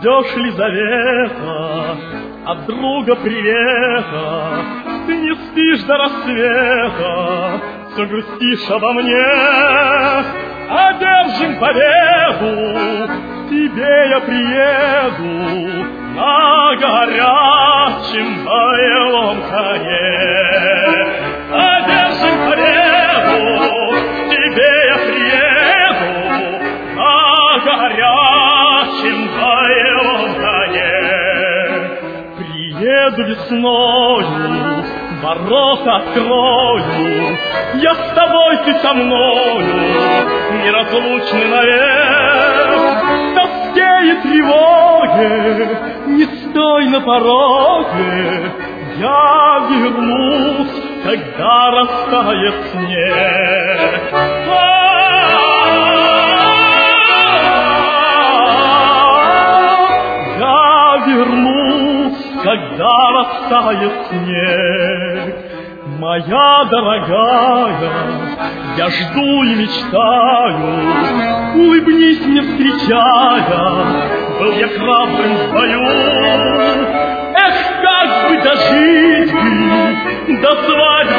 ждешь ли завета от друга привета? Ты не спишь до рассвета, все грустишь обо мне. Одержим победу, к тебе я приеду на горячем боевом коне. Одержим победу, к тебе я приеду на горячем боевом коне. Приеду весною, ворота открою, я с тобой, ты со мною, неразлучны навек. В тоске и тревоге не стой на пороге, я вернусь, когда растает снег. Я вернусь, когда растает снег. Моя дорогая, я жду и мечтаю, улыбнись мне, встречая, был я храбрым в бою. Эх, как бы дожить бы до свадьбы